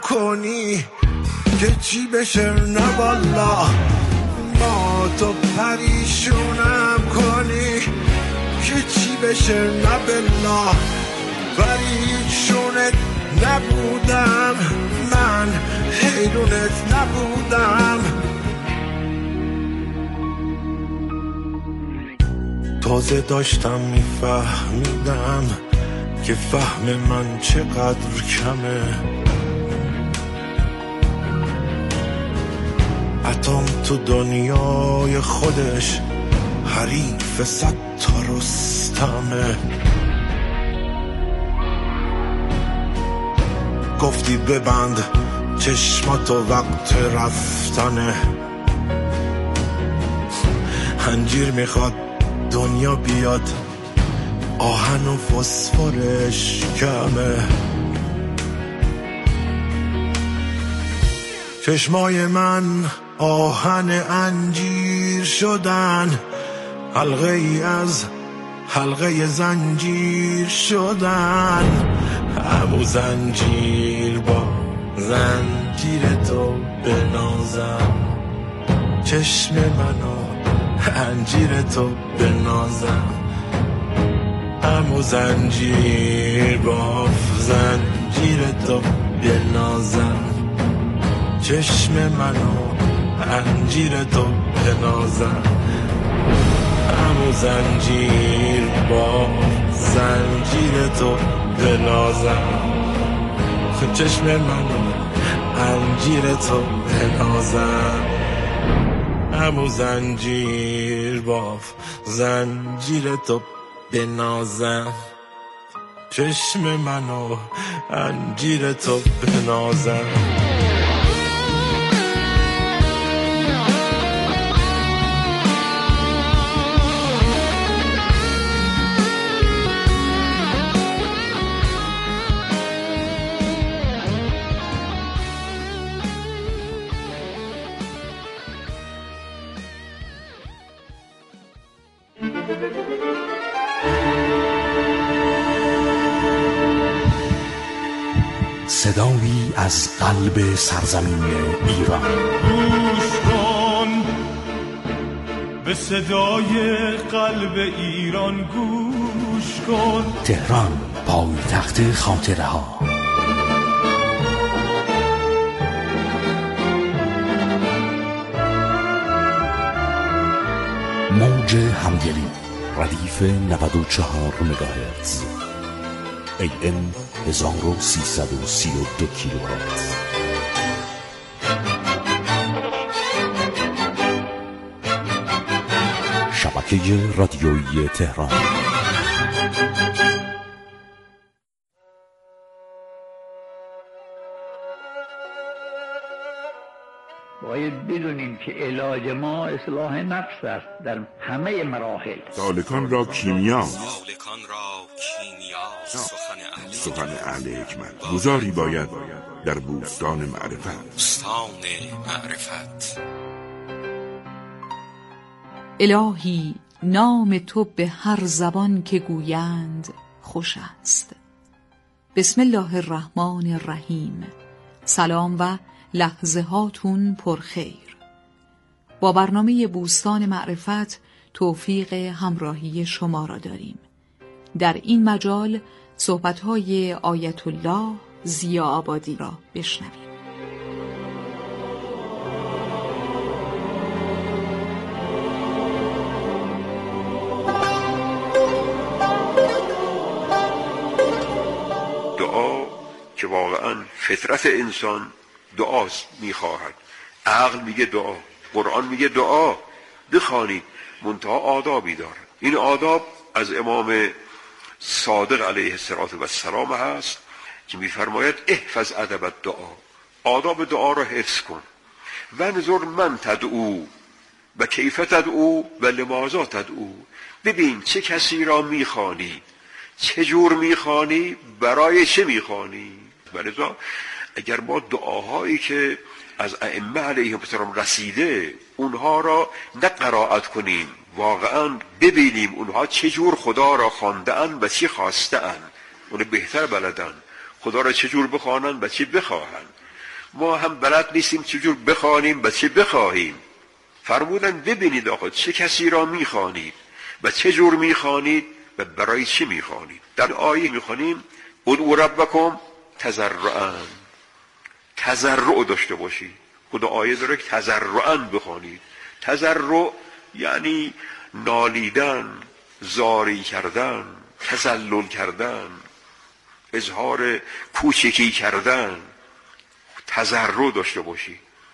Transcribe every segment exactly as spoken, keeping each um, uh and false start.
کنی که چی بشه نه والا، ما تو پریشونم کنی که چی بشه نه بالله. پریشونت نبودم من، حیرونت نبودم. تازه داشتم میفهمیدم که فهم من چقدر کمه. اتم تو دنیای خودش حریف صد تا رستمه. گفتی ببند چشماتو وقت رفتنه، انجیر میخواد دنیا بیاد آهن و فسفرش کمه. چشمای من آهن انجیر شدن، حلقه ای از حلقه زنجیر شدن. همو زنجیر با زنجیر تو بنازم، چشم منو انجیر تو بنازم. همو زنجیر با زنجیر تو بنازم، چشم منو انجیر تو بنازم. همو زنجیر با زنجیر تو بنازم، چشم منو انجیر تو بنازم. همو زنجیر با زنجیر تو بنازم، چشم منو انجیر تو بنازم. صدایی از قلب سرزمین ایران. گوش کن به صدای قلب ایران، گوش کن. تهران، پایتخت خاطره ها. موج همدلی، ردیف نود و چهار مگاهرتز، ای ام هزار و سیصد و سی و دو کیلوهرتز. شبکه رادیویی تهران. باید بدونیم که علاج ما اصلاح نفس است در همه مراحل. سالکان را کیمیا، سالکان را کیمیا، سخن اهل سخن اهل حکمت. گذاری باید در بوستان معرفت. بوستان معرفت. الهی نام تو به هر زبان که گویند خوش است. بسم الله الرحمن الرحیم. سلام و لحظه هاتون پرخیر. با برنامه بوستان معرفت توفیق همراهی شما را داریم. در این مجال صحبت‌های آیت الله ضیاء‌آبادی را بشنویم. دعا که واقعا فطرت انسان دعاست میخواهد. عقل میگه دعا، قرآن میگه دعا بخوانید، منتها آدابی داره. این آداب از امام صادق علیه السلام هست که میفرماید احفظ ادب الدعا، آداب دعا را حفظ کن. وانظر من تدعو و کیف تدعو و لماذا تدعو. ببین چه کسی را میخوانی، چه جور میخوانی، برای چه میخوانی. ولذا اگر ما دعاهایی که از ائمه علیهم السلام رسیده اونها را نه قرائت کنیم، واقعا ببینیم اونها چه جور خدا را خوانده‌اند و چی خواسته‌اند، اون بهتر بلدن خدا را چه جور بخوانند و چی بخواهند. ما هم بلد نیستیم چجور بخوانیم و چه بخواهیم. فرمودن ببینید آقا چه کسی را میخوانید و چه جور میخوانید و برای چی میخوانید. در آیه میخوانیم ادعوا ربکم تضرعا، تضرع داشته باشید. خدا آیه داره که تضرعا بخوانید. تضرع یعنی نالیدن، زاری کردن، تذلل کردن، اظهار کوچکی کردن. تضرع داشته باشید.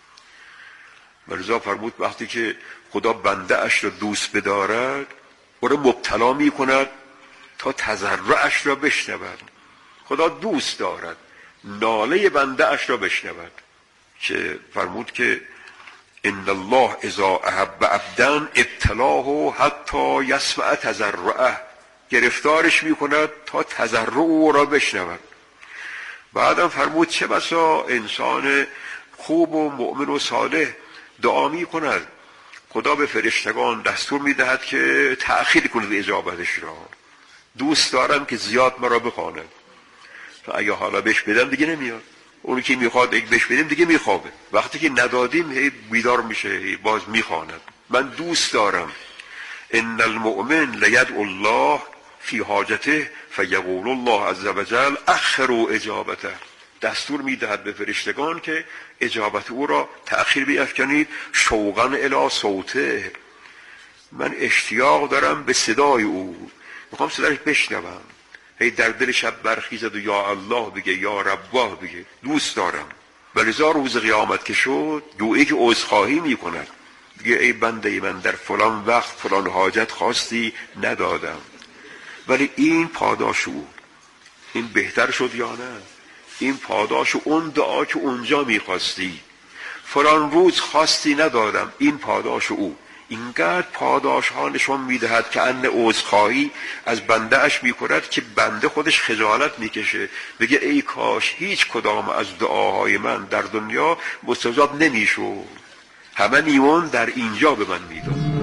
مرزا فرمود وقتی که خدا بنده اش را دوست بدارد او را مبتلا می کند تا تضرعش را بشنود. خدا دوست دارد ناله بنده اش را بشنود، که فرمود که ان الله اذا احب عبدا ابتلاه حتی یسمع تضرعه، گرفتارش می کند تا تضرع او را بشنود. بعدم فرمود چه بسا انسان خوب و مؤمن و صالح دعا می کند، خدا به فرشتگان دستور می دهد که تأخیر کند اجابتش را. دوست دارم که زیاد مرا بخواند، تا اگه حالا بهش بدم دیگه نمیاد. اونی که میخواد اگه بهش بدیم دیگه میخوابه. وقتی که ندادیم هی بیدار میشه، هی باز میخواند. من دوست دارم ان المؤمن لیدعو الله فی حاجته فیقول الله عز وجل اخروا اجابته. دستور میدهد به فرشتگان که اجابت او را تأخیر بیفکنید. شوقا الی صوته، من اشتیاق دارم به صدای او، میخوام صدایش بشنوم. هی در دل شب برخیزد و یا الله بگه، یا رباه بگه. دوست دارم. ولذا روز قیامت که شد گویی که عذرخواهی میکند، بگه ای بنده من در فلان وقت فلان حاجت خواستی ندادم، ولی این پاداش او. این بهتر شد یا نه؟ این پاداش اون دعا که اونجا میخواستی، فلان روز خواستی ندادم، این پاداش او. اینقدر پاداش ها نشون میدهد که ان عذرخواهی از بنده اش میکند که بنده خودش خجالت میکشه، بگه ای کاش هیچ کدام از دعاهای من در دنیا مستجاب نمیشد، همه نیمون در اینجا به من میداد.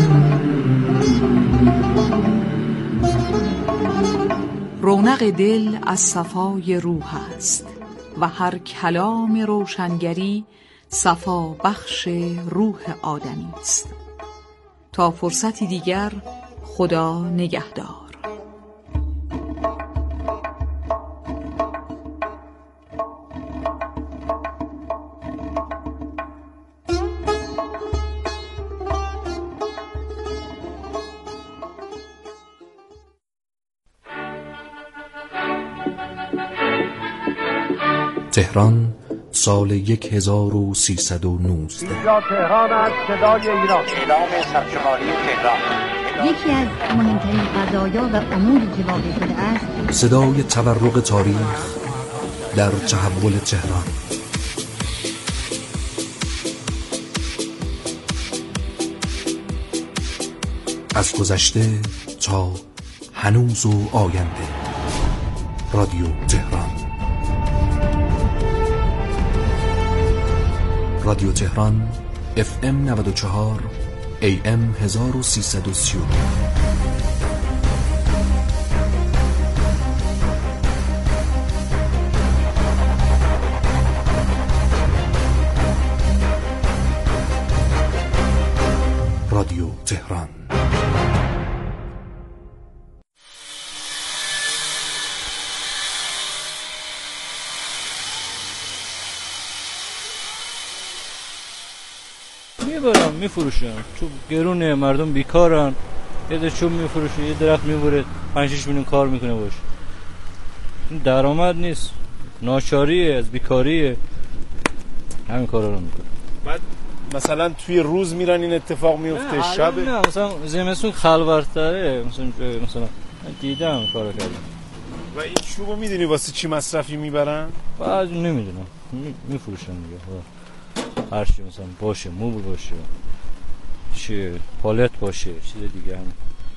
رونق دل از صفای روح است و هر کلام روشنگری صفا بخش روح آدمی است. تا فرصتی دیگر، خدا نگهدار. تهران سال یک هزار و سیصد و نوزده. اینجا تهران است، صدای ایران. اعلام سرشماری تهران. یکی از مهمترین قضایا و اموری که واقع شده است، صدای تورق تاریخ در تحول تهران. از گذشته تا هنوز و آینده. رادیو تهران. رادیو تهران اف ام نود و چهار ای ام هزار و سیصد و سی و دو. رادیو تهران. میبرم میفروشم، تو گرونه، مردم بیکارن، یه در چوب میفروشه، یه درخت میبره، پنج شش میلیون کار میکنه باش. این درآمد نیست، ناچاریه، از بیکاریه، همین کارا رو میکنه. بعد مثلا توی روز میرن این اتفاق میفته، شب نه مثلا زمستون خلوت‌تره، مثلا مثلا دیدم کارو کردم. و این چوبو میدونی واسه چی مصرفی میبرن؟ بعد نمیدونم، میفروشن دیگه. هر چی مثلا باشه، موبل باشه، چیه، پالت باشه، چیز دیگه هم.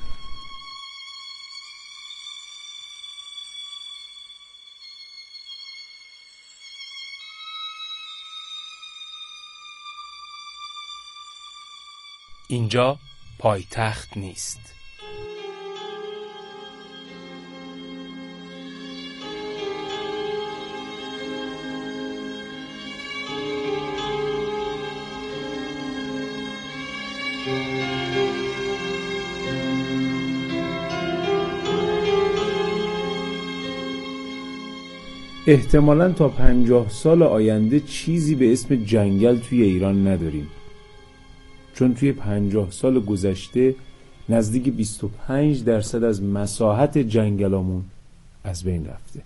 اینجا پایتخت نیست. احتمالاً تا پنجاه سال آینده چیزی به اسم جنگل توی ایران نداریم، چون توی پنجاه سال گذشته نزدیک بیست و پنج درصد از مساحت جنگلامون از بین رفته.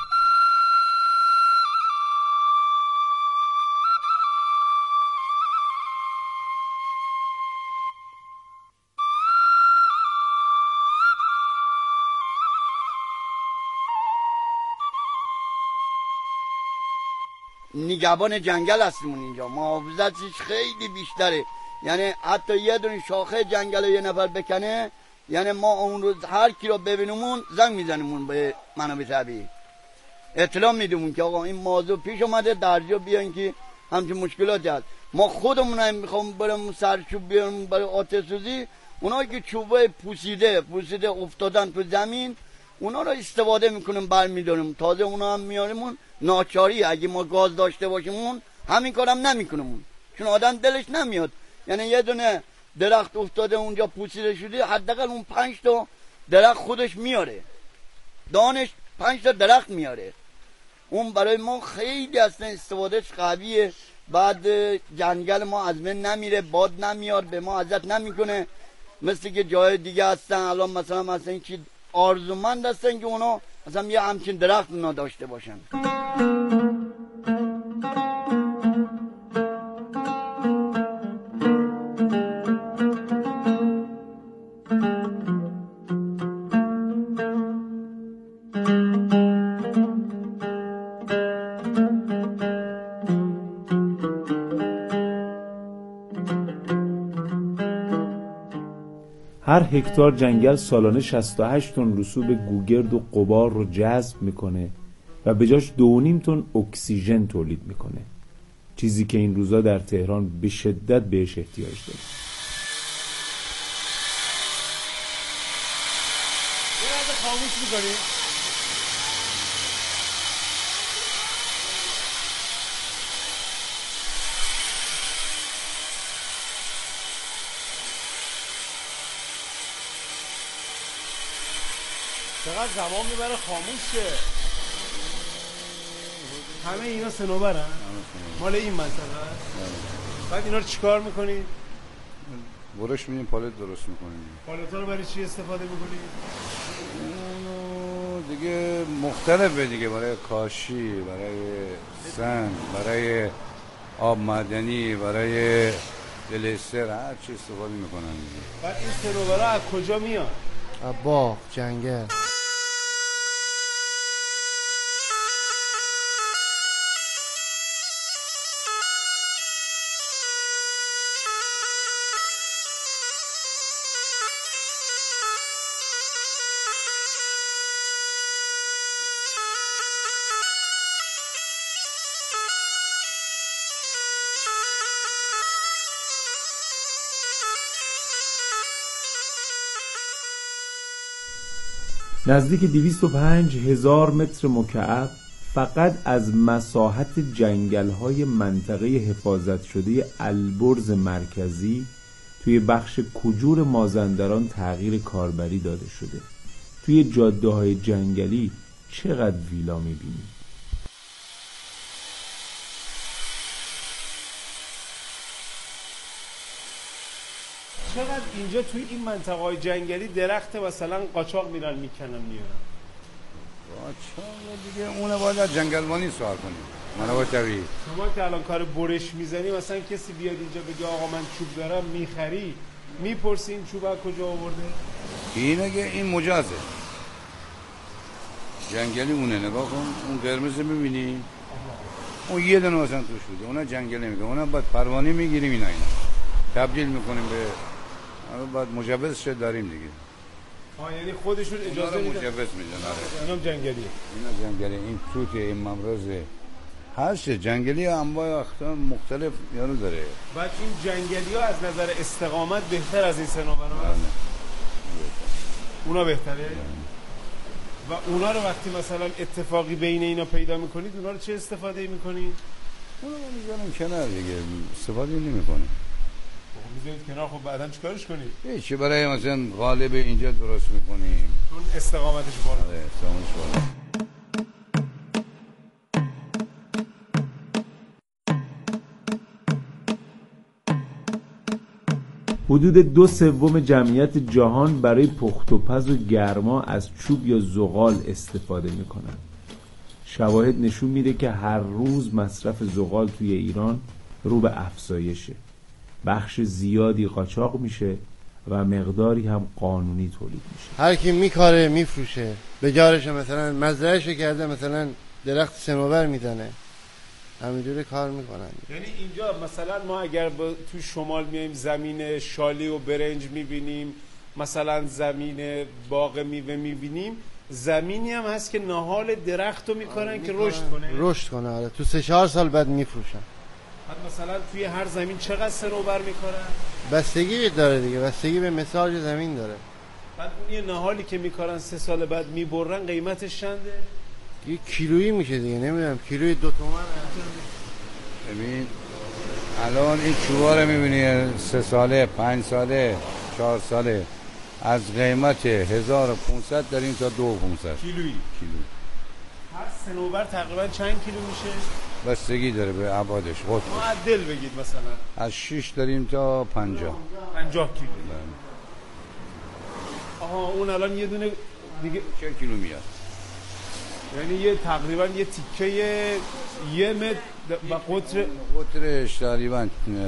نگهبان جنگل هستیم اینجا، محافظتش خیلی بیشتره. یعنی حتی یه دونه شاخه جنگل رو یه نفر بکنه، یعنی ما اون روز هر کی رو ببینیمون زنگ میزنیمون به منابع طبیعی، اطلاع میدیمون که آقا این موضوع پیش اومده، درجا بیان که همچین مشکلاتی هست. ما خودمون هم میخوام بریم سرچوب بیاریم برای آتش سوزی، اونایی که چوبه پوسیده پوسیده افتادن تو زمین اونا رو استفاده میکنیم برمیداریم، تازه اونا هم میاریمون. ناچاری اگه ما گاز داشته باشیمون همین کارم نمیکنمون، چون آدم دلش نمیاد. یعنی یه دونه درخت افتاده اونجا پوسیده شده، حداقل اون پنج تا درخت خودش میاره، دانش پنج تا درخت میاره. اون برای ما خیلی اصلا استفادهش قویه. بعد جنگل ما از من نمیره، باد نمیاد، به ما اذیت نمیکنه مثل که جای دیگه هستن. الان مثلا مثلا این چی آرزومند هستن که اونا مثلا یه همچین درخت اونا داشته باشن. هر هکتار جنگل سالانه شصت و هشت تن رسوب گوگرد و غبار رو جذب میکنه و به جاش دو و نیم تن اکسیژن تولید میکنه، چیزی که این روزا در تهران به شدت بهش احتیاج داره. یه رد خاموش میکنی؟ چقدر زمان میبره خاموش شه. همه اینا صنوبرن؟ مال این منطقه هست؟ بعد اینا رو چیکار میکنی؟ برش میدیم پالت درست میکنیم. پالت ها رو برای چی استفاده میکنی؟ دیگه مختلفه دیگه، برای کاشی، برای سنگ، برای آب معدنی، برای دلستر، هر چی استفاده میکنن. بعد این صنوبرها از کجا میان؟ از باغ، جنگل. نزدیک دویست و پنج هزار متر مکعب فقط از مساحت جنگل‌های منطقه حفاظت شده البرز مرکزی توی بخش کجور مازندران تغییر کاربری داده شده. توی جاده‌های جنگلی چقدر ویلا می‌بینی؟ چقدر اینجا توی این منطقه‌های جنگلی درخت مثلا قاچاق میرن میکنن میارن؟ قاچاق دیگه اون باید جنگلبانی سوال کنیم، منابع طبیعی. شما که الان کار برش میزنی، مثلا کسی بیاد اینجا بگه آقا من چوب دارم میخری، میپرسی این چوب از کجا آورده؟ اینه که این مجازه جنگلی اونه، نگاه کن اون قرمز میبینی اون یه دونه مثلا توش بوده، اونا جنگلی میگه، اونا باید پروانه میگیریم اینا اینا تبدیل میکنیم به بعد مجوز شد داریم دیگه. آه یعنی خودشون اجازه میدن مجوز میدن. آره اینم جنگلی، اینا جنگلی، این توت، این ممرزه، هر چه جنگلی انواع اقسام مختلف یارو داره. بعد این جنگلی ها از نظر استقامت بهتر از این صنوبرها؟ اونا بهتره؟ و اونا رو وقتی مثلا اتفاقی بین اینا پیدا میکنید، اونا رو چه استفاده میکنید؟ اونا رو میذارم کنار دیگه، استفاده نمیکنیم. میذارید کنار، خب بعداً چیکارش کنید؟ هیچ، برای مثلا غالب اینجا درست میکنیم چون استقامتش بالا. آره استقامتش بالا. حدود دو سوم جمعیت جهان برای پخت و پز و گرما از چوب یا زغال استفاده میکنن. شواهد نشون میده که هر روز مصرف زغال توی ایران رو به افزایشه. بخش زیادی قاچاق میشه و مقداری هم قانونی تولید میشه. هر کی میکاره میفروشه، به جارش مثلا مزرعه‌اش کرده، مثلا درخت صنوبر میزنه، همینجوری کار میکنن. یعنی اینجا مثلا ما اگر با تو شمال میایم زمین شالی و برنج میبینیم، مثلا زمین باغ میوه میبینیم، زمینی هم هست که نهال درخت رو میکنن که رشد کنه رشد کنه آره. تو سه چهار سال بعد میفروشن. بعد مثلا توی هر زمین چقدر صنوبر میکنن؟ بستگی داره دیگه، بستگی به مساج زمین داره. بعد اون یه نهالی که میکنن سه سال بعد میبرن قیمتش چنده؟ یه کیلویی میشه دیگه، نمیدونم کیلوی دو تومن. ببین الان این چوبا رو میبینی سه ساله، پنج ساله، چهار ساله، از قیمت هزار و پونصد داریم تا دو و پونصد کیلویی. کیلو. هر صنوبر تقریبا چند کیلو میشه؟ بستگی داره به ابعادش. معدل بگید مثلا از شش داریم تا پنجاه پنجاه کیلو. آها اون الان یه دونه دیگه چند کیلو میاد؟ یعنی یه تقریبا یه تیکه یه متر و قطر قطرش تقریبا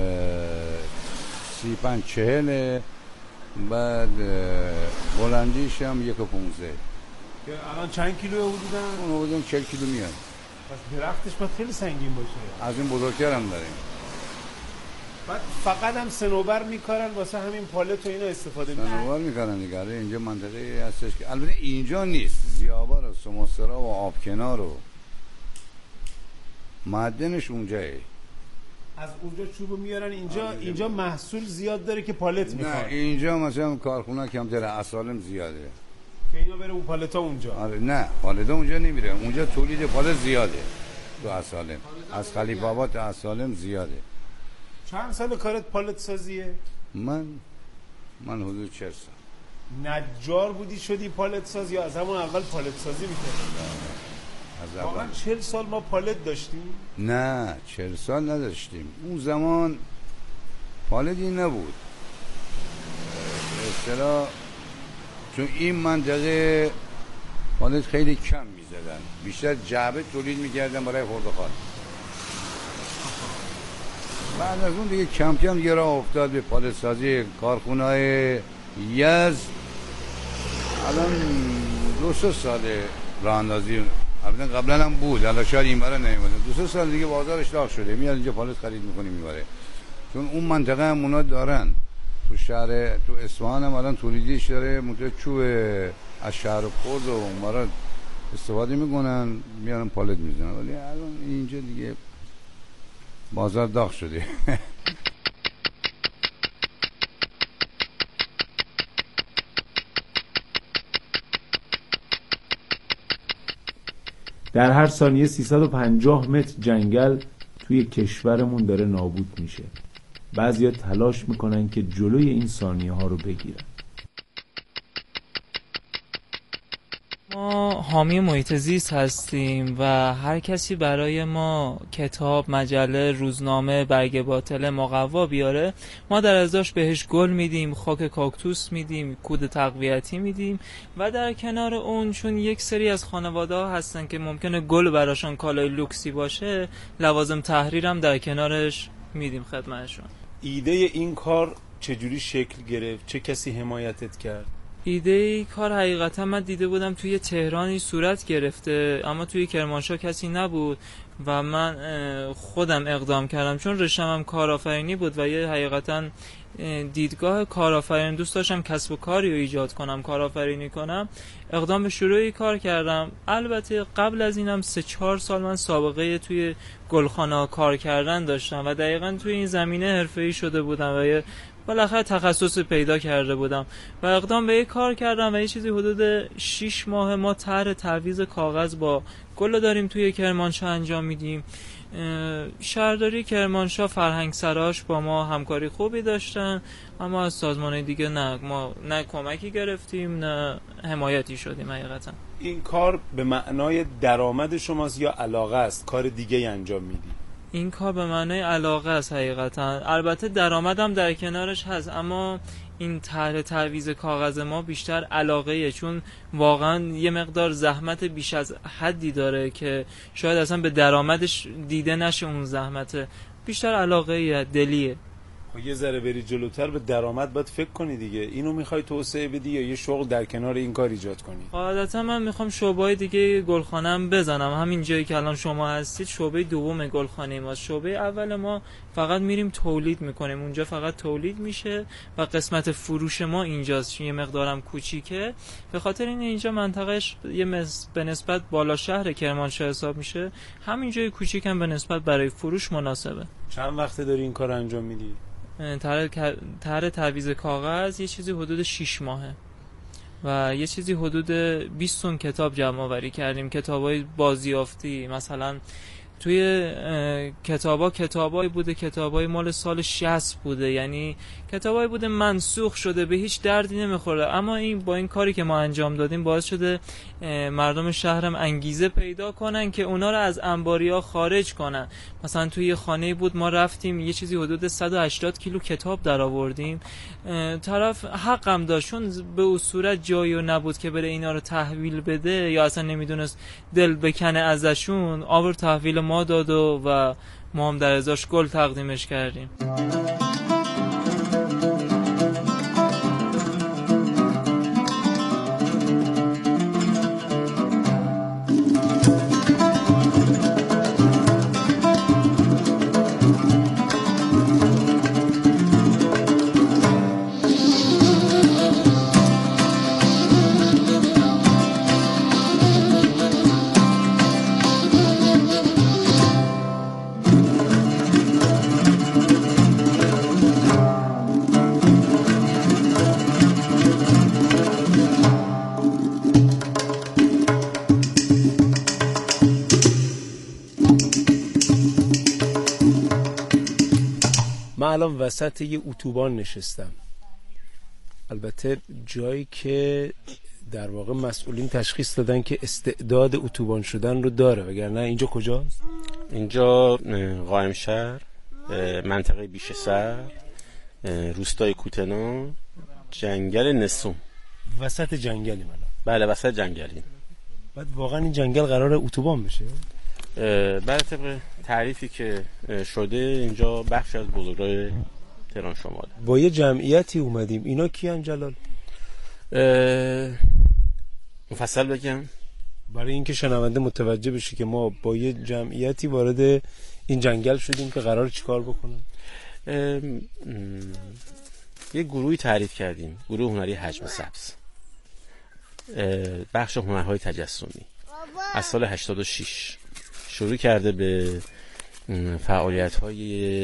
سی پنج چهل، بعد بلندیش هم یک و پونزه. که الان چند کیلو حدوداً؟ اون حدوداً چهل کیلو میاد. پس درختش باید خیلی سنگین باشه. از این بزرگتر هم داریم. بعد فقط هم صنوبر میکارن واسه همین پالت و اینا استفاده میکنن. صنوبر میکارن دیگه. اینجا منطقه هستش که البته اینجا نیست، زیابار و سمسرا و آبکنار و معدنش اونجاه. از اونجا چوبو میارن اینجا. اینجا محصول زیاد داره که پالت میکنن. نه اینجا مثلا کارخونه کمتره، اسالم زیاده که اینا بره اون پالتا اونجا. آره نه پالتا اونجا نمیره، اونجا تولید پالت زیاده تو اسالم. از خلیفه آباد تا اسالم زیاده. چند سال کارت پالت سازیه؟ من من حدود چهل سال. نجار بودی شدی پالت ساز یا از همون اول پالت سازی میکردی؟ از واقعا چهل سال ما پالت داشتیم؟ نه چهل سال نداشتیم. اون زمان پالتی نبود اصطلاح، چون این منطقه پالت خیلی کم میزدن، بیشتر جعبه تولید میکردن برای خردخوار. بعد از اون دیگه کم کم دیگه راه افتاد به پالت سازی. کارخونه های یزد الان دو سه ساله راه اندازی، البته قبلا هم بود، الان شاید این برای نیومده. دو سه سال دیگه بازارش داغ شده، میاد اینجا پالت خرید میکنی میبره. چون اون منطقه هم اونا دارن. تو شهر تو اصفهان هم الان تولیدیش داره، منطقه چوب از شهر خرد و اونورا استفاده میکنن، میارن پالت میزنن. ولی الان اینجا دیگه بازار داغ شده. در هر ثانیه سیصد و پنجاه متر جنگل توی کشورمون داره نابود میشه. بعضیا تلاش میکنن که جلوی این ثانیه ها رو بگیرن. ما حامی محیط زیست هستیم و هر کسی برای ما کتاب، مجله، روزنامه، برگ باطل مقوا بیاره، ما در ازاش بهش گل میدیم، خاک کاکتوس میدیم، کود تقویتی میدیم و در کنار اون چون یک سری از خانواده ها هستن که ممکنه گل براشون کالای لوکسی باشه، لوازم تحریر هم در کنارش میدیم خدمتشون. ایده این کار چجوری شکل گرفت؟ چه کسی حمایتت کرد؟ ایده ای کار حقیقتا من دیده بودم توی تهرانی صورت گرفته، اما توی کرمانشاه کسی نبود و من خودم اقدام کردم، چون رشتم هم کارآفرینی بود و یه حقیقتا دیدگاه کارآفرین دوست داشتم کسب و کاری رو ایجاد کنم، کارآفرینی کنم. اقدام به شروع کار کردم. البته قبل از اینم سه چهار سال من سابقه توی گلخانه کار کردن داشتم و دقیقاً توی این زمینه حرفه‌ای شده بودم و یه بالاخره تخصص پیدا کرده بودم و اقدام به یک کار کردم و یه چیزی حدود شش ماه ما طرح تعویض کاغذ با گل داریم توی کرمانشاه انجام میدیم. شهرداری کرمانشاه فرهنگ سراش با ما همکاری خوبی داشتن، اما از سازمان‌های دیگه نه، ما نه کمکی گرفتیم نه حمایتی شدیم. حقیقتا این کار به معنای درآمد شماست یا علاقه است؟ کار دیگه انجام میدی؟ این کار به معنای علاقه است حقیقتا. البته درآمدم در کنارش هست، اما این طرح تعویض کاغذ ما بیشتر علاقه‌ایه، چون واقعا یه مقدار زحمت بیش از حدی داره که شاید اصلا به درآمدش دیده نشه. اون زحمت بیشتر علاقه‌ایه، دلیه. یه ذره بری جلوتر به درآمد باید فکر کنی دیگه. اینو میخوای توسعه بدی یا یه شغل در کنار این کار ایجاد کنی؟ عادتا من میخوام شعبه‌های دیگه گلخانه‌ام بزنم. همین جایی که الان شما هستید شعبه دوم گلخانه ماست. شعبه اول ما فقط میریم تولید میکنیم، اونجا فقط تولید میشه و قسمت فروش ما اینجاست. یه مقدارم کوچیکه، به خاطر این اینجا منطقهش یه مز... به نسبت بالا شهر کرمانشاه حساب میشه. همین جای کوچیکم به نسبت برای فروش مناسبه. چند وقته داری این کار انجام میدی؟ طرح تعویض کاغذ یه چیزی حدود شش ماهه و یه چیزی حدود بیست تن کتاب جمع آوری کردیم. کتابای بازیافتی، مثلا توی کتابا کتابایی بوده، کتابای مال سال شصت بوده، یعنی کتابایی بوده منسوخ شده، به هیچ دردی نمیخوره. اما این با این کاری که ما انجام دادیم باعث شده مردم شهرم انگیزه پیدا کنن که اونا رو از انباریا خارج کنن. مثلا توی یه خانه بود ما رفتیم یه چیزی حدود صد و هشتاد کیلو کتاب در آوردیم. طرف حقم داشت، چون به اون صورت جایی نبود که بره اینا رو تحویل بده یا اصلا نمیدونست دل بکنه ازشون. آور تحویل ما داد و, و ما هم در ازاش گل تقدیمش کردیم. من الان وسط یه اتوبان نشستم، البته جایی که در واقع مسئولین تشخیص دادن که استعداد اتوبان شدن رو داره، وگرنه اینجا کجاست؟ اینجا قائمشهر، منطقه بیشه سر، روستای کوتنا، جنگل نسوم. وسط جنگلی من. بله وسط جنگلی. بعد واقعا این جنگل قراره اتوبان بشه؟ بله طبق تعریفی که شده اینجا بخش از بزرگراه تهران شماله. با یه جمعیتی اومدیم. اینا کیان جلال؟ مفصل بگم برای اینکه شنونده متوجه بشه که ما با یه جمعیتی وارد این جنگل شدیم که قرار چیکار بکنن. یه گروهی تعریف کردیم، گروه هنری حجم سبز، بخش هنرهای تجسمی. از سال هشتاد و شش شروع کرده به فعالیت‌های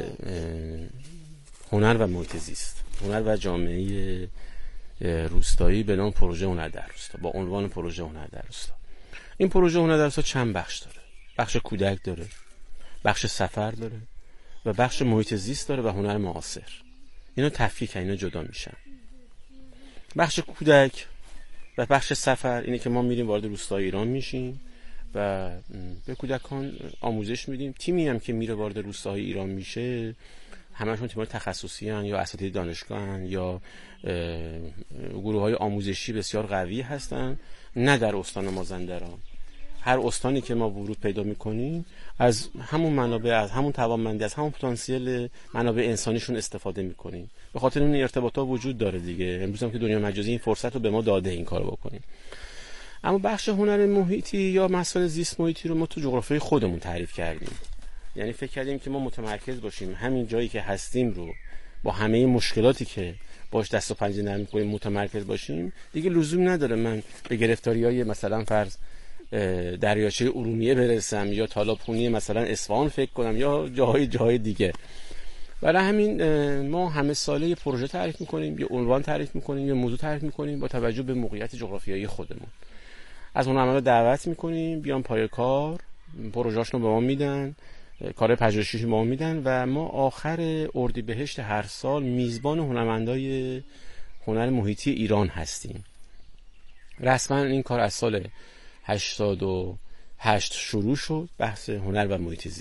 هنر و محیط زیست، هنر و جامعه روستایی به نام پروژه هنر در روستا، با عنوان پروژه هنر در روستا. این پروژه هنر در روستا چند بخش داره. بخش کودک داره، بخش سفر داره و بخش محیط زیست داره و هنر معاصر. اینا تفکیک، اینا جدا میشن. بخش کودک و بخش سفر اینه که ما میریم وارد روستای ایران میشیم و به کودکان آموزش میدیم. تیمی هم که میره وارد روستاهای ایران میشه همشون تیم‌های تخصصی هن یا اساتید دانشگاه هن یا گروه های آموزشی بسیار قوی هستن. نه در استان مازندران، هر استانی که ما ورود پیدا میکنیم از همون منابع، از همون توانمندی، از همون پتانسیل منابع انسانیشون استفاده میکنیم. به خاطر این ارتباطات وجود داره دیگه. امروز هم که دنیا مجازی این فرصت رو به ما داده این کارو بکنیم. اما بخش هنر محیطی یا مسائل زیست محیطی رو ما تو جغرافیای خودمون تعریف کردیم. یعنی فکر کردیم که ما متمرکز باشیم، همین جایی که هستیم رو با همه مشکلاتی که باش دست و پنجه نرم می‌کنیم متمرکز باشیم. دیگه لزوم نداره من به گرفتاریای مثلا فرض دریاچه ارومیه برسم یا تالابخونی مثلا اصفهان فکر کنم یا جاهای جاهای دیگه. برای همین ما همه ساله یه پروژه تعریف می‌کنیم، یه عنوان تعریف می‌کنیم، یه موضوع تعریف می‌کنیم با توجه به موقعیت جغرافیایی خودمون. از هنرمندا دعوت می‌کنیم بیان پای کار، پروژه‌اشون رو به ما میدن، کار پژوهشی به ما میدن و ما آخر اردیبهشت هر سال میزبان هنرمندای هنر محیطی ایران هستیم. رسما این کار از سال هشتاد و هشت شروع شد، بحث هنر و محیط زیست.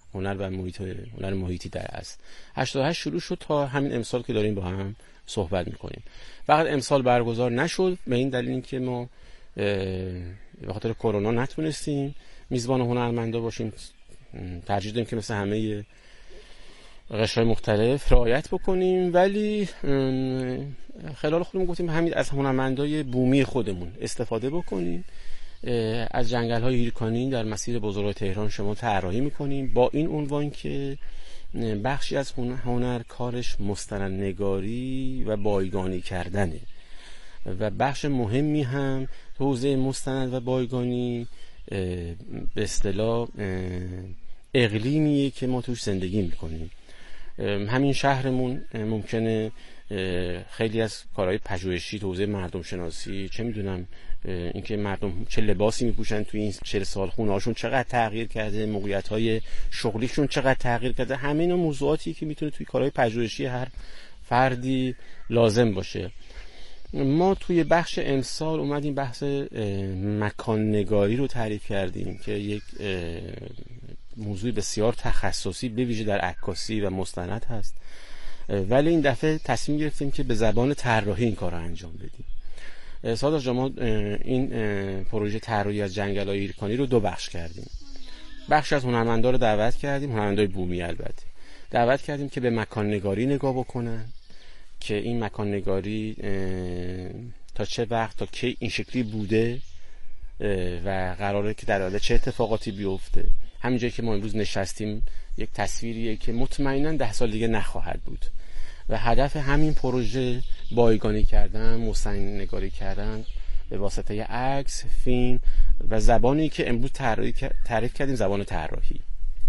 هنر و محیط هنر محیطی در است. هشتاد و هشت شروع شد تا همین امسال که داریم با هم صحبت میکنیم. فقط امسال برگزار نشد به این دلیل اینکه ما به خاطر کرونا نتونستیم میزبان هنرمندا باشیم. ترجیح دادیم که مثل همه قشرهای مختلف رعایت بکنیم، ولی خلال خودمون گفتیم همین از هنرمندای بومی خودمون استفاده بکنیم. از جنگل‌های هیرکانی در مسیر بزرگ تهران شما طراحی می‌کنیم با این عنوان که بخشی از هنر کارش مستندنگاری و بایگانی کردنه و بخش مهمی هم حوزه مستند و بایگانی به اصطلاح اقلیمیه که ما توش زندگی می‌کنیم. همین شهرمون ممکنه خیلی از کارهای پژوهشی تو حوزه مردم شناسی، چه میدونم اینکه مردم چه لباسی میپوشن توی این چهل سال، خونه‌هاشون چقدر تغییر کرده، موقعیت‌های شغلیشون چقدر تغییر کرده، همه اینا موضوعاتی که میتونه توی کارهای پژوهشی هر فردی لازم باشه. ما توی بخش امسال اومدیم بحث مکان نگاری رو تعریف کردیم که یک موضوع بسیار تخصصی به ویژه در عکاسی و مستند هست، ولی این دفعه تصمیم گرفتیم که به زبان طراحی این کار رو انجام بدیم. سادات جان، ما این پروژه طراحی از جنگل‌های هیرکانی رو دو بخش کردیم. بخش از هنرمندا رو دعوت کردیم، هنرمندای بومی البته، دعوت کردیم که به مکان نگاری نگاه بکنن که این مکان نگاری تا چه وقت تا کی این شکلی بوده و قراره که در آینده چه اتفاقاتی بیفته. همینجایی که ما امروز نشستیم یک تصویریه که مطمئنا ده سال دیگه نخواهد بود و هدف همین پروژه بایگانی کردن، مستندنگاری کردن به واسطه عکس، فیلم و زبانی که امروز تعریف کردیم، زبان طراحی.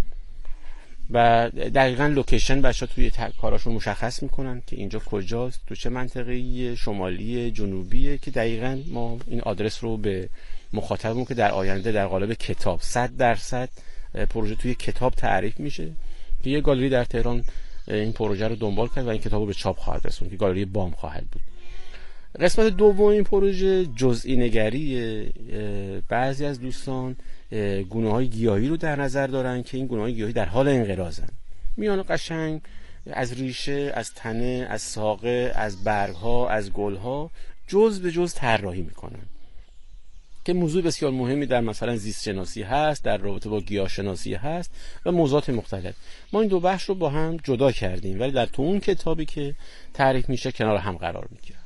و دقیقاً لوکیشن بچه‌ها توی کاراشون مشخص میکنن که اینجا کجاست، تو چه منطقه‌ای، شمالی، جنوبیه، که دقیقاً ما این آدرس رو به مخاطبمون که در آینده در قالب کتاب صد درصد پروژه توی کتاب تعریف میشه که یه گالری در تهران این پروژه رو دنبال کرد و این کتاب رو به چاپ خواهد رسوند که گالری بام خواهد بود. قسمت دوم این پروژه جزئی نگریه. بعضی از دوستان گونه‌های گیاهی رو در نظر دارن که این گونه‌های گیاهی در حال انقراضن، میان قشنگ از ریشه، از تنه، از ساقه، از برگ‌ها، از گل‌ها جز به جز طراحی میکنن که موضوع بسیار مهمی در مثلا زیست شناسی هست، در رابطه با گیاه شناسی هست و موضوعات مختلف. ما این دو بخش رو با هم جدا کردیم ولی در تو اون کتابی که تعریف میشه کنار هم قرار میگیرن.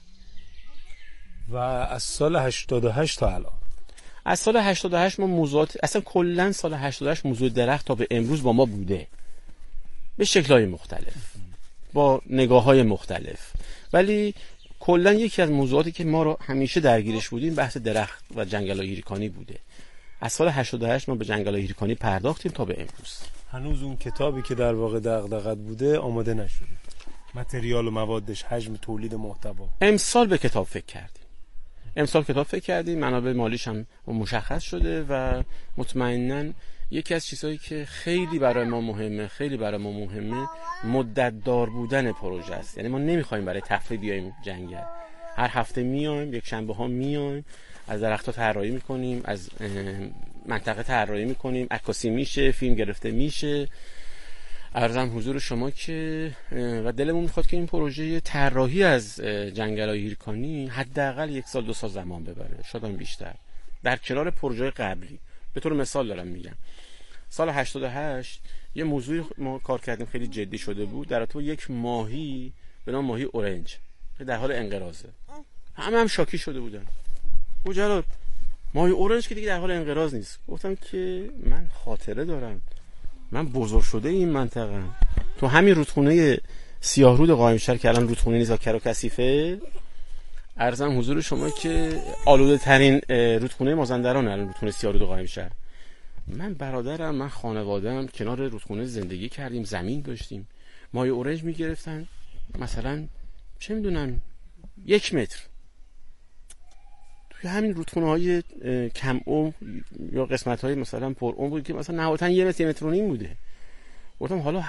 و از سال هشتاد و هشت تا الان، از سال هشتاد و هشت ما موضوعات، اصلا کلا سال هشتاد و هشت موضوع درخت تا به امروز با ما بوده به شکل‌های مختلف، با نگاه‌های مختلف، ولی کلا یکی از موضوعاتی که ما رو همیشه درگیرش بودیم بحث درخت و جنگل‌های هیرکانی بوده. از سال هشتاد و هشت ما به جنگل‌های هیرکانی پرداختیم تا به امروز. هنوز اون کتابی که در واقع دغدغت بوده آماده نشده، متریال و موادش، حجم تولید محتوا. امسال به کتاب فکر کردیم. امسال کتاب فکر کردیم، منابع مالیش هم مشخص شده و مطمئناً یکی از چیزهایی که خیلی برای ما مهمه، خیلی برای ما مهمه مدت دار بودن پروژه است. یعنی ما نمیخوایم برای تفریح بیایم جنگل، هر هفته میایم، یک شنبه ها میایم، از درخت‌ها طراحی میکنیم، از منطقه طراحی میکنیم، عکاسی میشه، فیلم گرفته میشه. عرضم حضور شما که و دلمون میخواد که این پروژه طراحی از جنگل‌های هیرکانی حداقل یک سال دو سال زمان ببره، شاید هم بیشتر، در کنار پروژه قبلی. به طور مثال دارم میگم، سال هشتاد و هشت یه موضوعی ما کار کردیم خیلی جدی شده بود، در تو یک ماهی به نام ماهی اورنج که در حال انقراضه. همه هم شاکی شده بودن. او جلال ماهی اورنج که دیگه در حال انقراض نیست. گفتم که من خاطره دارم، من بزرگ شده این منطقه، تو همین رودخونه سیاهرود قائمشهر که الان رودخونه نیست و کر و کثیفه، عرضم حضور شما که آلوده ترین رودخونه مازندران الان رودخونه سیاهرود قائمشهر. من برادرم، من خانواده‌ام کنار رودخونه زندگی کردیم، زمین داشتیم، ماهی اورنج میگرفتن مثلا چه میدونم یک متر توی همین رودخونه های کم عمق یا قسمت های مثلا پر عمقی که مثلا نهایتاً یک متر، یک متر و نیم بوده. گفتم حالا